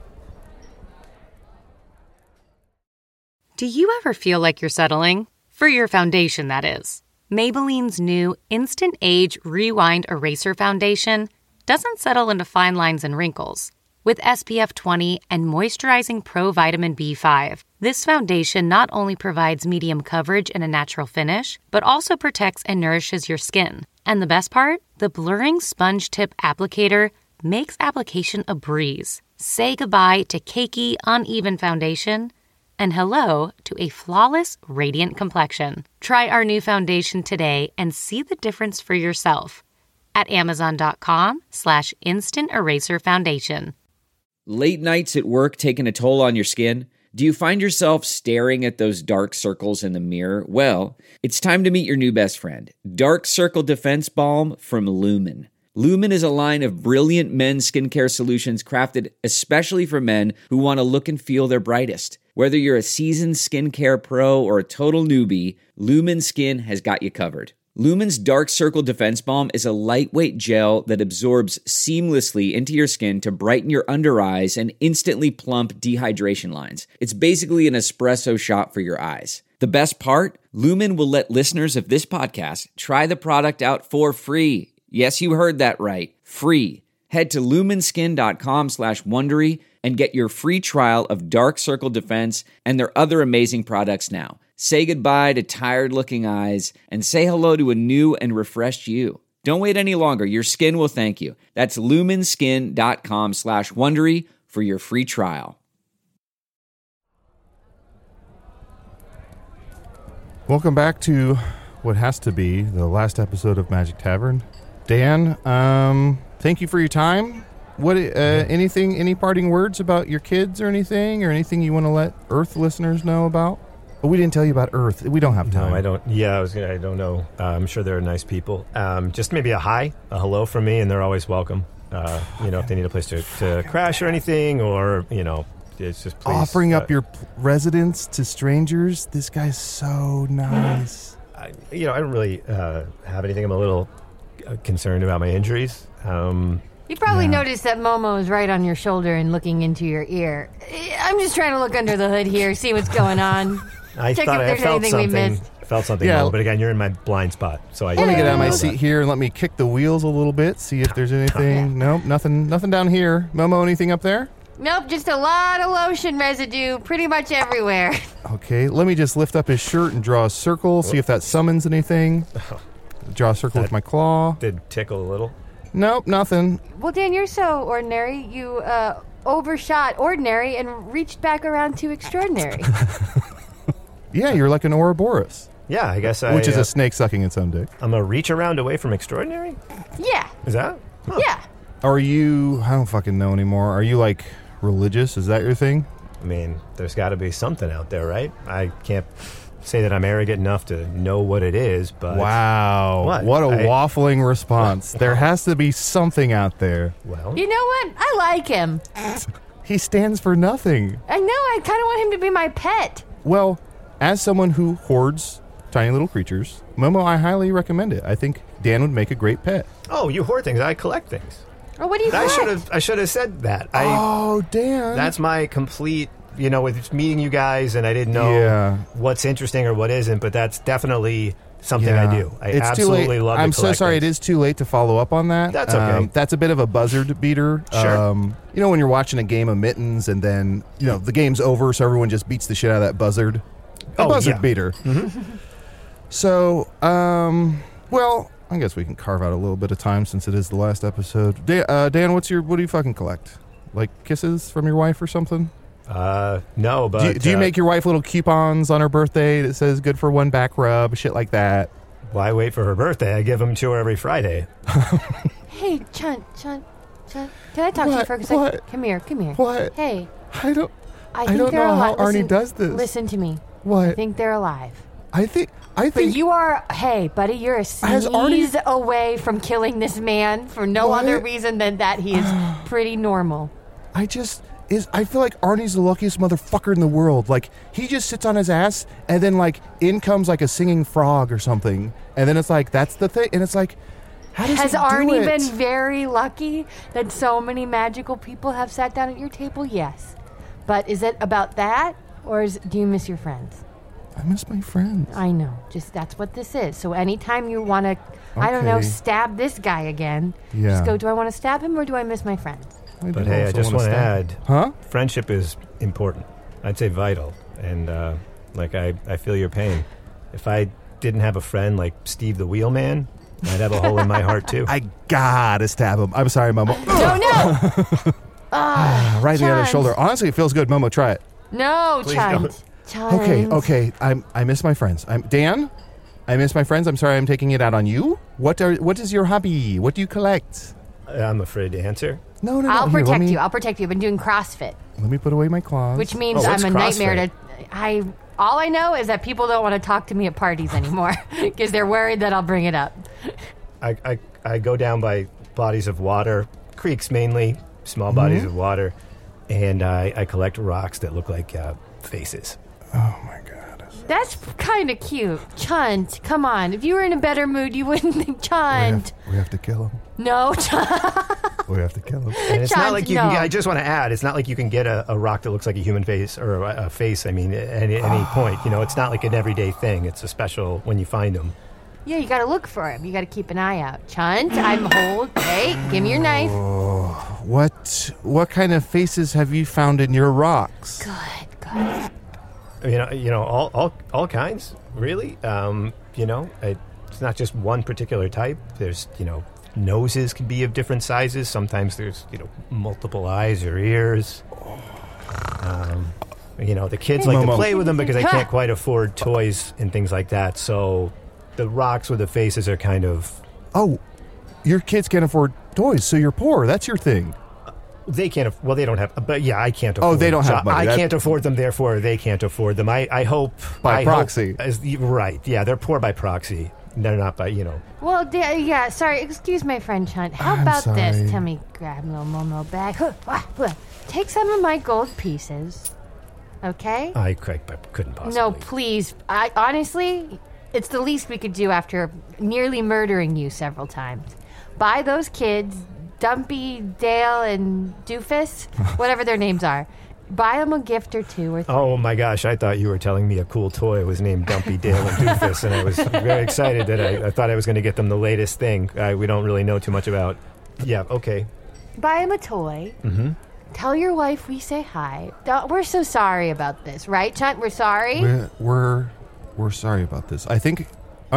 Do you ever feel like you're settling? For your foundation, that is. Maybelline's new Instant Age Rewind Eraser Foundation doesn't settle into fine lines and wrinkles. With SPF 20 and moisturizing Pro Vitamin B5, this foundation not only provides medium coverage and a natural finish, but also protects and nourishes your skin. And the best part? The blurring sponge tip applicator makes application a breeze. Say goodbye to cakey, uneven foundation and hello to a flawless, radiant complexion. Try our new foundation today and see the difference for yourself. at amazon.com/instant eraser foundation. Late nights at work taking a toll on your skin? Do you find yourself staring at those dark circles in the mirror? Well, it's time to meet your new best friend, Dark Circle Defense Balm from Lumen. Lumen is a line of brilliant men's skincare solutions crafted especially for men who want to look and feel their brightest. Whether you're a seasoned skincare pro or a total newbie, Lumen Skin has got you covered. Lumen's Dark Circle Defense Balm is a lightweight gel that absorbs seamlessly into your skin to brighten your under eyes and instantly plump dehydration lines. It's basically an espresso shot for your eyes. The best part? Lumen will let listeners of this podcast try the product out for free. Yes, you heard that right. Free. Head to lumenskin.com/Wondery and get your free trial of Dark Circle Defense and their other amazing products now. Say goodbye to tired-looking eyes and say hello to a new and refreshed you. Don't wait any longer. Your skin will thank you. That's lumenskin.com/Wondery for your free trial. Welcome back to what has to be the last episode of Magic Tavern. Dan, thank you for your time. What? Any parting words about your kids or anything you want to let Earth listeners know about? But we didn't tell you about Earth. We don't have time. No, I don't. Yeah, I don't know. I'm sure they're nice people. Just maybe a hi, a hello from me, and they're always welcome. If they need a place to crash or anything, or it's just please, offering up your residence to strangers. This guy's so nice. I don't really have anything. I'm a little concerned about my injuries. You probably noticed that Momo is right on your shoulder and looking into your ear. I'm just trying to look under the hood here, see what's going on. Check if there's anything we missed. I felt something, Mo, but again, you're in my blind spot. So let me get out of my seat here and let me kick the wheels a little bit, see if there's anything. Nope, nothing down here. Momo, anything up there? Nope, just a lot of lotion residue pretty much everywhere. Okay, let me just lift up his shirt and draw a circle, see if that summons anything. Draw a circle with my claw. Did tickle a little? Nope, nothing. Well, Dan, you're so ordinary. You overshot ordinary and reached back around to extraordinary. Yeah, you're like an Ouroboros. Yeah, I guess which is a snake sucking its own dick. I'm a reach around away from extraordinary? Yeah. Is that? Huh. Yeah. Are you, I don't fucking know anymore. Are you like religious? Is that your thing? I mean, there's got to be something out there, right? I can't say that I'm arrogant enough to know what it is, but... Wow. What a waffling response. There has to be something out there. Well... You know what? I like him. He stands for nothing. I know. I kind of want him to be my pet. Well, as someone who hoards tiny little creatures, Momo, I highly recommend it. I think Dan would make a great pet. Oh, you hoard things. I collect things. Oh, what do you collect? I should have said that. Dan. That's my complete... with meeting you guys, and I didn't know what's interesting or what isn't, but that's definitely something I do. I absolutely love to collect I'm so sorry, things. It is too late to follow up on that. That's okay. That's a bit of a buzzard beater. Sure. When you're watching a game of mittens and then, the game's over, so everyone just beats the shit out of that buzzard. Buzzard beater. Mm-hmm. So, well, I guess we can carve out a little bit of time since it is the last episode. Dan, what do you fucking collect? Like kisses from your wife or something? No, but... Do you make your wife little coupons on her birthday that says good for one back rub, shit like that? Why wait for her birthday? I give them to her every Friday. Hey, Chunt, can I talk to you for a second? Come here. What? Hey. I don't think they're know how alive. Arnie does this. Listen to me. What? I think they're alive. I think... But you are... Hey, buddy, you're a sneeze away from killing this man for no other reason than that he is pretty normal. I feel like Arnie's the luckiest motherfucker in the world. Like, he just sits on his ass, and then, in comes, a singing frog or something. And then it's like, that's the thing. And it's like, how does Has he do Arnie it? been very lucky that so many magical people have sat down at your table? Yes. But is it about that, or do you miss your friends? I miss my friends. I know. Just that's what this is. So anytime you want to, I don't know, stab this guy again, just go, do I want to stab him, or do I miss my friends? But hey, I just want to add, huh? Friendship is important. I'd say vital. And, I feel your pain. If I didn't have a friend like Steve the Wheelman, I'd have a hole in my heart, too. I gotta stab him. I'm sorry, Momo. No! Right in the other shoulder. Honestly, it feels good. Momo, try it. No, Chunt. Okay. I miss my friends. Dan? I miss my friends. I'm sorry I'm taking it out on you. What is your hobby? What do you collect? I'm afraid to answer. No. I'll Here, protect you. I'll protect you. I've been doing CrossFit. Let me put away my claws. Which means what's I'm a nightmare CrossFit? all I know is that people don't want to talk to me at parties anymore because they're worried that I'll bring it up. I go down by bodies of water, creeks mainly, small bodies of water, and I collect rocks that look like faces. Oh my God. That's kind of cute. Chunt, come on. If you were in a better mood, you wouldn't think Chunt. We have to kill him. No, Chunt. We have to kill him. And it's not like you can no. I just want to add, it's not like you can get a rock that looks like a human face or a face, at any point. You know, it's not like an everyday thing. It's a special when you find them. Yeah, you got to look for him. You got to keep an eye out. Chunt, Hey, give me your knife. Oh, what kind of faces have you found in your rocks? Good. You know, all kinds, really. It's not just one particular type. There's, noses can be of different sizes. Sometimes there's, multiple eyes or ears. The kids like to play with them because they can't quite afford toys and things like that. So the rocks with the faces are kind of... Oh, your kids can't afford toys, so you're poor. That's your thing. They can't. Well, they don't have. But yeah, I can't afford. Oh, they don't have money. I can't afford them. Therefore, they can't afford them. I hope by proxy. Right? Yeah, they're poor by proxy. They're not by Well, yeah. Sorry. Excuse my friend Chunt. How about this? Tell me, grab little Momo bag. Take some of my gold pieces. Okay. I couldn't possibly. No, please. Honestly, it's the least we could do after nearly murdering you several times. Buy those kids. Dumpy, Dale, and Doofus, whatever their names are. Buy them a gift or two or three. Oh my gosh, I thought you were telling me a cool toy was named Dumpy, Dale, and Doofus, and I was very excited that I thought I was going to get them the latest thing. We don't really know too much about. Yeah, okay. Buy them a toy. Mm-hmm. Tell your wife we say hi. We're so sorry about this, right, Chunt? We're sorry? We're sorry about this. I think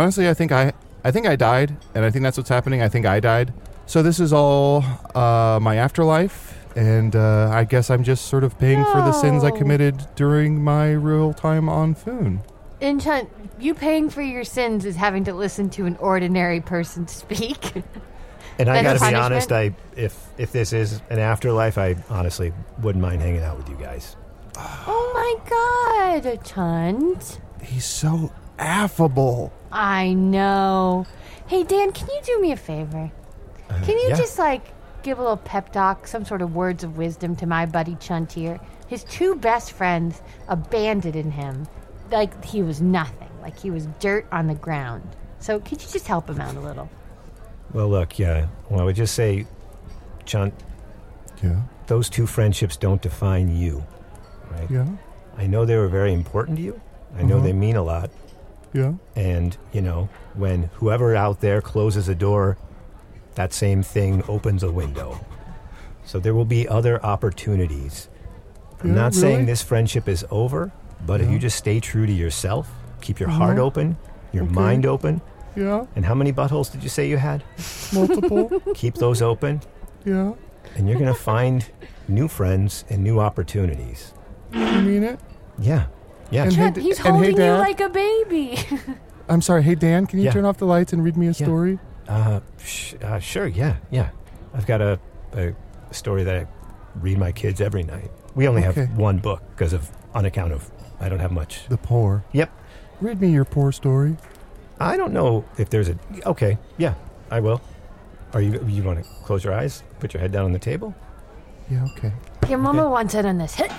I died, and I think that's what's happening. I think I died. So this is all my afterlife, and I guess I'm just sort of paying for the sins I committed during my real time on Foon. And Chunt, you paying for your sins is having to listen to an ordinary person speak. And I got to be honest, if this is an afterlife, I honestly wouldn't mind hanging out with you guys. Oh my God, Chunt. He's so affable. I know. Hey, Dan, can you do me a favor? Can you just, give a little pep talk, some sort of words of wisdom to my buddy Chunt here? His two best friends abandoned him like he was nothing, like he was dirt on the ground. So could you just help him out a little? Well, look, I would just say, Chunt, those two friendships don't define you, right? Yeah. I know they were very important to you. I know they mean a lot. Yeah. And, when whoever out there closes a door, that same thing opens a window. So there will be other opportunities. I'm not saying this friendship is over, but if you just stay true to yourself, keep your heart open, your mind open. Yeah. And how many buttholes did you say you had? Multiple. Keep those open. Yeah. And you're going to find new friends and new opportunities. You mean it? Yeah. Yeah. And Chunt, he's holding you like a baby. I'm sorry. Hey, Dan, can you turn off the lights and read me a story? Sure, yeah. I've got a story that I read my kids every night. We only have one book on account of I don't have much. The poor. Yep. Read me your poor story. I don't know if there's a... Okay, yeah, I will. You want to close your eyes? Put your head down on the table? Yeah, okay. Your mama wants it on this. Hit.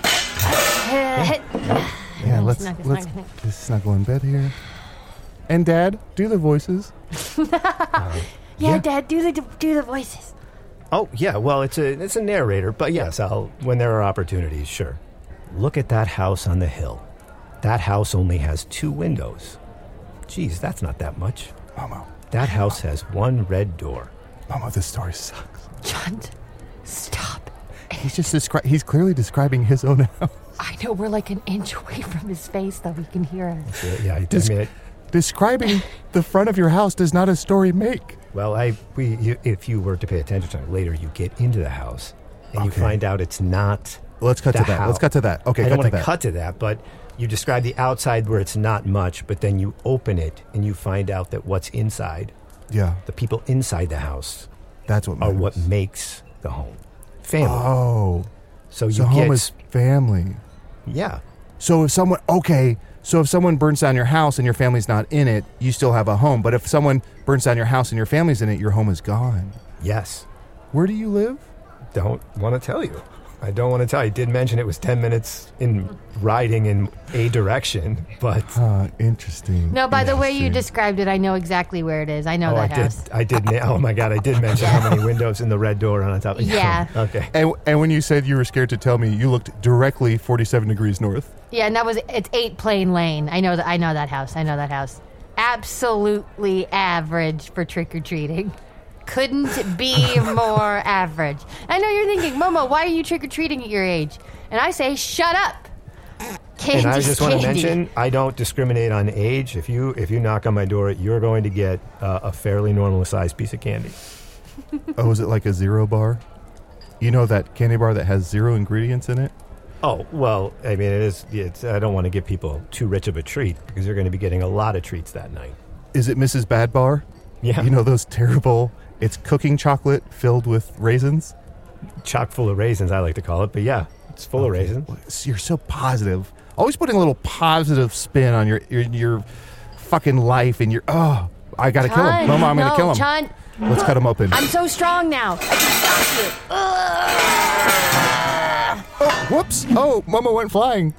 Yeah, let's just snuggle in bed here. And Dad, do the voices. Yeah, Dad, do the voices. Oh, yeah, well, it's a narrator, but yes, when there are opportunities, sure. Look at that house on the hill. That house only has 2 windows. Geez, that's not that much. Momo. That house has 1 red door. Momo, this story sucks. Chunt, stop. He's just he's clearly describing his own house. I know, we're like an inch away from his face, though he can hear us. Yeah, describing the front of your house does not a story make. Well, if you were to pay attention to it later, you get into the house and you find out it's not. Let's cut to that. Let's cut to that. Okay, I don't want to that. cut to that, but you describe the outside where it's not much, but then you open it and you find out that what's inside, the people inside the house, that's what are matters. what makes the home. Family. Oh. So you home get... is family. Yeah. So if someone burns down your house and your family's not in it, you still have a home. But if someone burns down your house and your family's in it, your home is gone. Yes. Where do you live? Don't want to tell you. I don't want to tell you. I did mention it was 10 minutes in riding in a direction, but... interesting. No, by the way you described it, I know exactly where it is. I know that house. I did. Oh, my God. I did mention how many windows in the red door on top. Yeah. Okay. And when you said you were scared to tell me, you looked directly 47 degrees north. Yeah, and it's 8 Plain Lane. I know that house. Absolutely average for trick-or-treating. Couldn't be more average. I know you're thinking, Momo, why are you trick-or-treating at your age? And I say, shut up. And I just want to mention, I don't discriminate on age. If you knock on my door, you're going to get a fairly normal-sized piece of candy. Oh, is it like a zero bar? You know that candy bar that has 0 ingredients in it? Oh, well, I mean, it's I don't want to give people too rich of a treat because they're going to be getting a lot of treats that night. Is it Mrs. Bad Bar? Yeah. You know those terrible... It's cooking chocolate filled with raisins? Chock full of raisins, I like to call it. But yeah, it's full of raisins. You're so positive. Always putting a little positive spin on your fucking life and your... Oh, I got to kill him. Momo, I'm going to kill him. Chun. Let's cut him open. I'm so strong now. I can stop you. Oh, whoops. Oh, Momo went flying.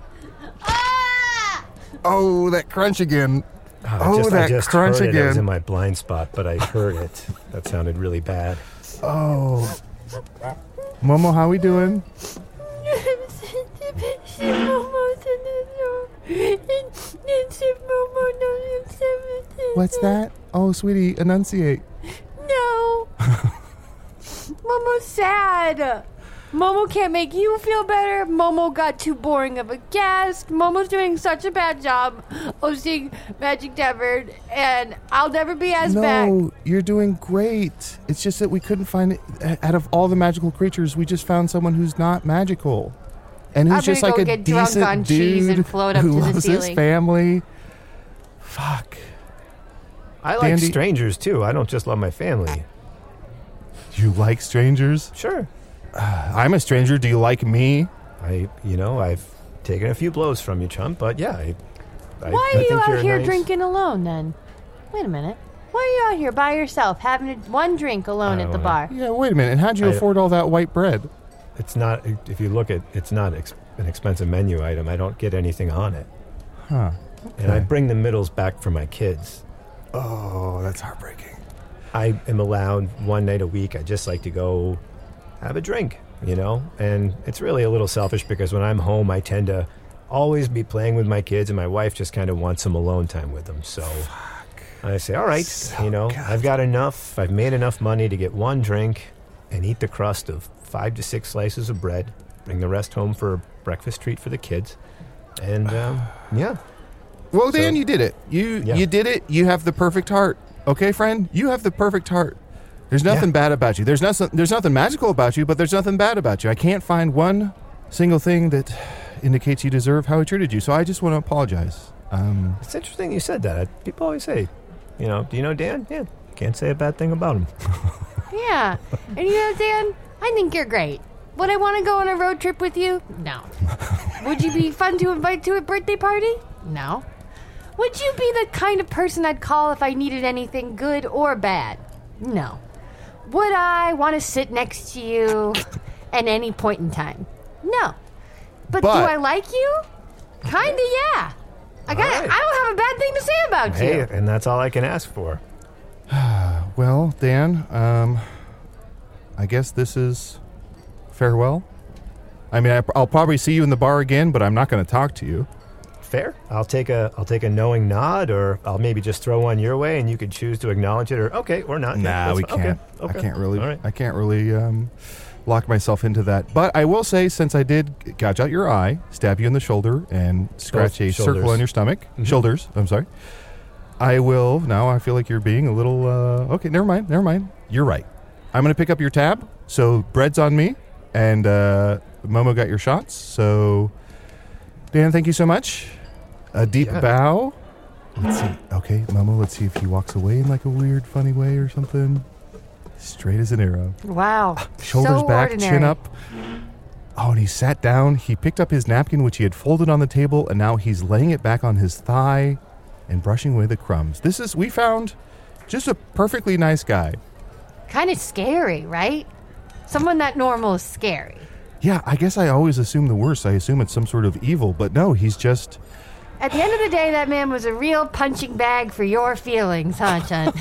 Oh, that crunch again. I just crunch heard again. It was in my blind spot, but I heard it. That sounded really bad. Oh. Momo, how we doing? What's that? Oh, sweetie, enunciate. No. Momo's sad. Momo can't make you feel better. Momo got too boring of a guest. Momo's doing such a bad job hosting Magic Tavern, and I'll never be as back. No, you're doing great. It's just that we couldn't find it. Out of all the magical creatures, we just found someone who's not magical. And who's just like a get drunk decent on cheese dude and float up who to the loves ceiling. his family. Fuck. I like Dandy. strangers, too. I don't just love my family. You like strangers? Sure. I'm a stranger. Do you like me? I've taken a few blows from you, chump, but yeah. Why are you out here drinking alone, then? Wait a minute. Why are you out here by yourself, having one drink alone at the bar? Yeah, wait a minute. And how'd you afford all that white bread? It's not, if you look at, it's not an expensive menu item. I don't get anything on it. Huh. Okay. And I bring the middles back for my kids. Oh, that's heartbreaking. I am allowed one night a week. I just like to go have a drink, and it's really a little selfish because when I'm home, I tend to always be playing with my kids, and my wife just kind of wants some alone time with them. So I say, all right, I've got enough. I've made enough money to get one drink and eat the crust of 5 to 6 slices of bread, bring the rest home for a breakfast treat for the kids. And, yeah. Well, Dan, you did it. You did it. You have the perfect heart. Okay, friend? You have the perfect heart. There's nothing bad about you. There's nothing magical about you, but there's nothing bad about you. I can't find one single thing that indicates you deserve how I treated you, so I just want to apologize. It's interesting you said that. People always say, do you know Dan? Yeah, can't say a bad thing about him. Yeah. And Dan, I think you're great. Would I want to go on a road trip with you? No. Would you be fun to invite to a birthday party? No. Would you be the kind of person I'd call if I needed anything good or bad? No. Would I want to sit next to you at any point in time? No. But do I like you? Kinda, yeah. I don't have a bad thing to say about you. Hey, and that's all I can ask for. Well, Dan, I guess this is farewell. I mean, I'll probably see you in the bar again, but I'm not going to talk to you. Fair. I'll take a knowing nod, or I'll maybe just throw one your way, and you could choose to acknowledge it, or okay, or not. Nah, we can't. Okay. I can't really. All right. I can't really lock myself into that. But I will say, since I did gouge out your eye, stab you in the shoulder, and scratch a circle on your stomach, shoulders. I'm sorry. I will. Now I feel like you're being a little. Okay, never mind. You're right. I'm going to pick up your tab. So bread's on me, and Momo got your shots. So Dan, thank you so much. A deep bow. Let's see. Okay, Momo, let's see if he walks away in like a weird, funny way or something. Straight as an arrow. Wow. Shoulders so back, ordinary. chin up. Oh, and he sat down. He picked up his napkin, which he had folded on the table, and now he's laying it back on his thigh and brushing away the crumbs. We found just a perfectly nice guy. Kind of scary, right? Someone that normal is scary. Yeah, I guess I always assume the worst. I assume it's some sort of evil, but no, he's just... At the end of the day, that man was a real punching bag for your feelings, huh, Chunt?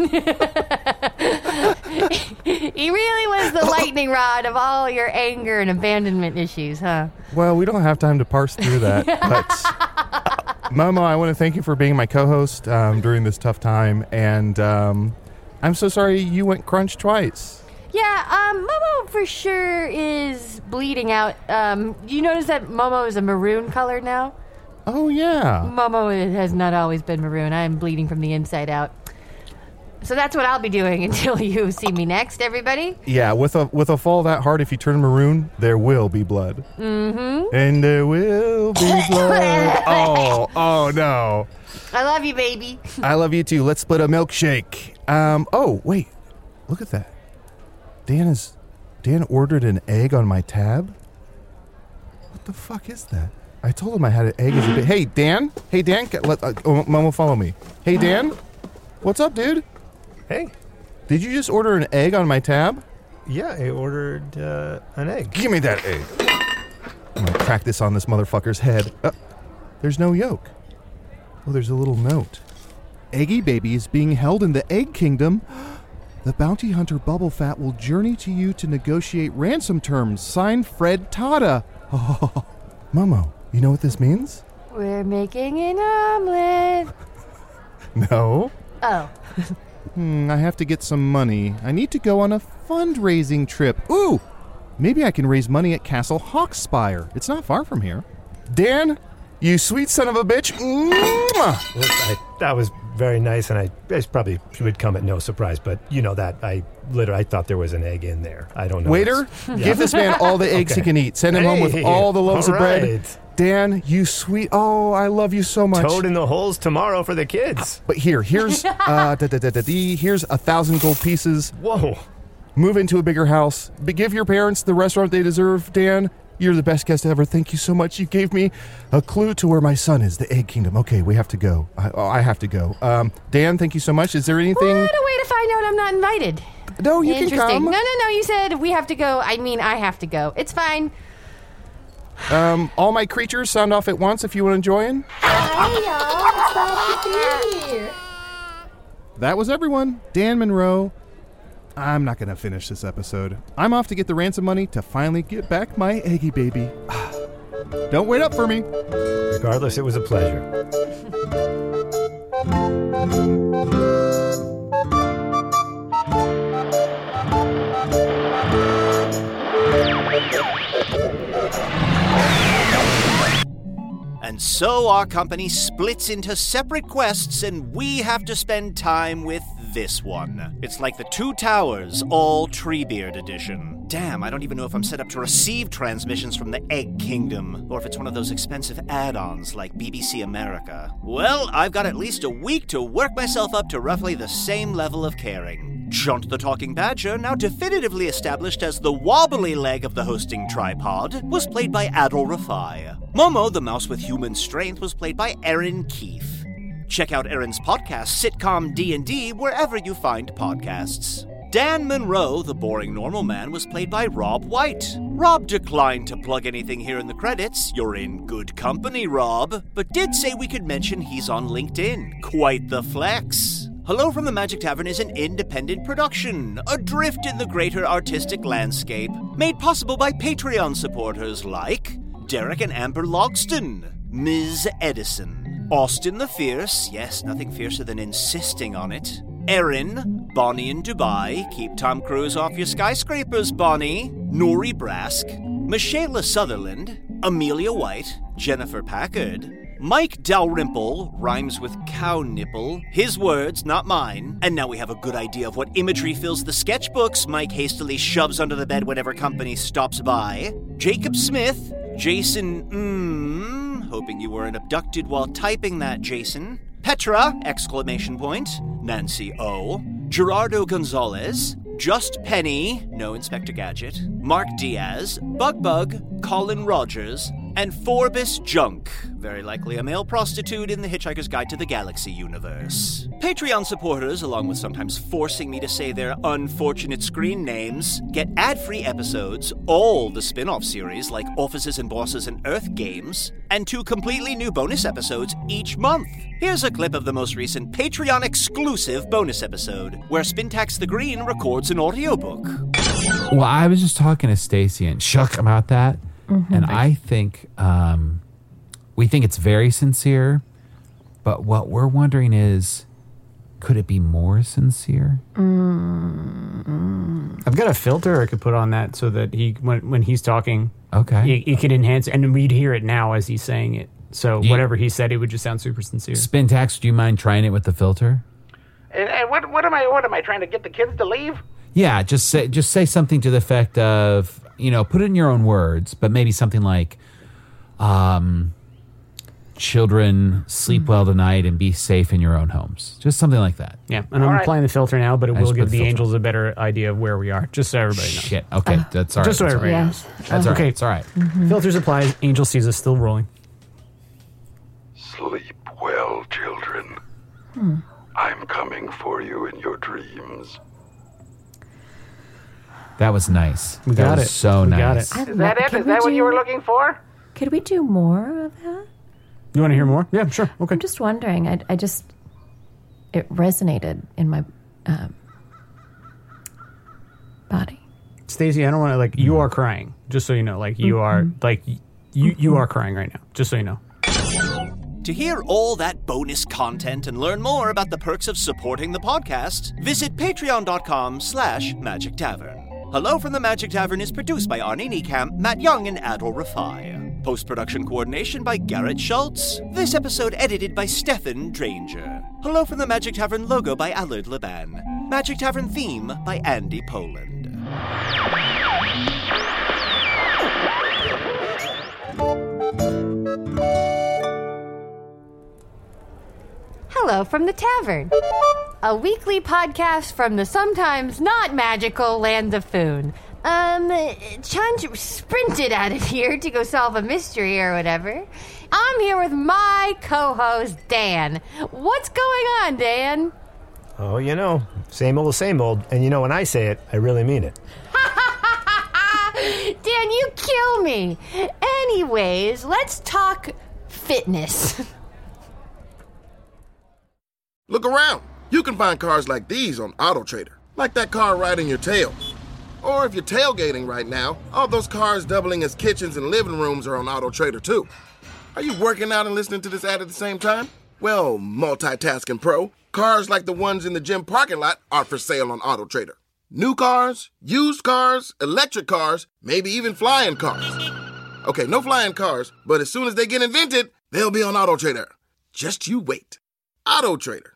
He really was the lightning rod of all your anger and abandonment issues, huh? Well, we don't have time to parse through that, but Momo, I want to thank you for being my co-host during this tough time, and I'm so sorry you went crunch twice. Yeah, Momo for sure is bleeding out. You notice that Momo is a maroon color now? Oh, yeah. Momo has not always been maroon. I am bleeding from the inside out. So that's what I'll be doing until you see me next, everybody. Yeah, with a fall that hard, if you turn maroon, there will be blood. Mm-hmm. And there will be blood. Oh, no. I love you, baby. I love you, too. Let's split a milkshake. Oh, wait. Look at that. Dan ordered an egg on my tab? What the fuck is that? I told him I had an egg as a bit. Hey, Dan. Momo, follow me. Hey, Dan. What's up, dude? Hey. Did you just order an egg on my tab? Yeah, I ordered an egg. Give me that egg. I'm going to crack this on this motherfucker's head. There's no yolk. Oh, there's a little note. Eggy baby is being held in the Egg Kingdom. The bounty hunter Bubble Fat will journey to you to negotiate ransom terms. Signed, Fred Tada. Oh, Momo, you know what this means? We're making an omelet. No. Oh. I have to get some money. I need to go on a fundraising trip. Ooh, maybe I can raise money at Castle Hawkspire. It's not far from here. Dan, you sweet son of a bitch. That was very nice, and I probably would come at no surprise, but you know that I thought there was an egg in there. I don't know. Waiter, give this man all the eggs he can eat. Send him home with all the loaves of bread. Dan, you sweet... Oh, I love you so much. Toad in the holes tomorrow for the kids. But here's here's 1,000 gold pieces. Whoa. Move into a bigger house. Give your parents the restaurant they deserve, Dan. You're the best guest ever. Thank you so much. You gave me a clue to where my son is, the Egg Kingdom. Okay, we have to go. I have to go. Dan, thank you so much. Is there anything... What a way to find out I'm not invited. No, you can come. No, you said we have to go. I mean, I have to go. It's fine. All my creatures sound off at once if you want to join. Hi, y'all. It's glad to be here. That was everyone. Dan Monroe. I'm not going to finish this episode. I'm off to get the ransom money to finally get back my Eggy baby. Don't wait up for me. Regardless, it was a pleasure. And so our company splits into separate quests, and we have to spend time with this one. It's like the Two Towers, all Treebeard edition. Damn, I don't even know if I'm set up to receive transmissions from the Egg Kingdom, or if it's one of those expensive add-ons like BBC America. Well, I've got at least a week to work myself up to roughly the same level of caring. Chunt the Talking Badger, now definitively established as the wobbly leg of the hosting tripod, was played by Adol Rafai. Momo, the mouse with human strength, was played by Erin Keefe. Check out Erin's podcast, Sitcom D&D, wherever you find podcasts. Dan Monroe, the boring normal man, was played by Rob White. Rob declined to plug anything here in the credits. You're in good company, Rob. But did say we could mention he's on LinkedIn. Quite the flex. Hello from the Magic Tavern is an independent production, adrift in the greater artistic landscape, made possible by Patreon supporters like Derek and Amber Logston, Ms. Edison, Austin the Fierce, yes, nothing fiercer than insisting on it, Erin, Bonnie in Dubai, keep Tom Cruise off your skyscrapers, Bonnie, Nori Brask, Michaela Sutherland, Amelia White, Jennifer Packard, Mike Dalrymple, rhymes with cow nipple, his words, not mine, and now we have a good idea of what imagery fills the sketchbooks Mike hastily shoves under the bed whenever company stops by, Jacob Smith, Jason hoping you weren't abducted while typing that, Jason. Petra, ! Nancy O. Gerardo Gonzalez. Just Penny, no Inspector Gadget. Mark Diaz. Bug, Colin Rogers. And Forbes Junk, very likely a male prostitute in the Hitchhiker's Guide to the Galaxy universe. Patreon supporters, along with sometimes forcing me to say their unfortunate screen names, get ad-free episodes, all the spin-off series like Offices and Bosses and Earth Games, and 2 completely new bonus episodes each month. Here's a clip of the most recent Patreon-exclusive bonus episode, where Spintax the Green records an audiobook. Well, I was just talking to Stacy and Chuck about that. Mm-hmm. And I think we think it's very sincere, but what we're wondering is, could it be more sincere? I've got a filter I could put on that so that when he's talking, okay, he can enhance, and we'd hear it now as he's saying it. So whatever he said, it would just sound super sincere. Spintax, do you mind trying it with the filter? And what am I trying to get the kids to leave? Yeah, just say something to the effect of, put it in your own words, but maybe something like, children, sleep well tonight and be safe in your own homes. Just something like that. Yeah, and I'm applying the filter now, but it will give the angels a better idea of where we are, just so everybody knows. Shit, okay, that's all right. Just so everybody knows. That's all right. Okay, it's all right. Mm-hmm. Filters applied, angel sees us still rolling. Sleep well, children. I'm coming for you in your dreams. That was nice. We got it. So we nice. Got it. Is that it? Is that what you were looking for? Could we do more of that? You want to hear more? Yeah, sure. Okay. I'm just wondering. It resonated in my body. Stacey, I don't want to, you are crying, just so you know. You are, you are crying right now, just so you know. To hear all that bonus content and learn more about the perks of supporting the podcast, visit patreon.com/Magic Tavern. Hello from the Magic Tavern is produced by Arnie Niekamp, Matt Young, and Adol Rafai. Post-production coordination by Garrett Schultz. This episode edited by Stefan Dranger. Hello from the Magic Tavern logo by Allard Laban. Magic Tavern theme by Andy Poland. Hello from the Tavern, a weekly podcast from the sometimes not magical land of Foon. Chun sprinted out of here to go solve a mystery or whatever. I'm here with my co-host, Dan. What's going on, Dan? Oh, same old. And when I say it, I really mean it. Dan, you kill me. Anyways, let's talk fitness. Look around. You can find cars like these on AutoTrader, like that car right in your tail. Or if you're tailgating right now, all those cars doubling as kitchens and living rooms are on AutoTrader too. Are you working out and listening to this ad at the same time? Well, multitasking pro, cars like the ones in the gym parking lot are for sale on AutoTrader. New cars, used cars, electric cars, maybe even flying cars. Okay, no flying cars, but as soon as they get invented, they'll be on AutoTrader. Just you wait. AutoTrader.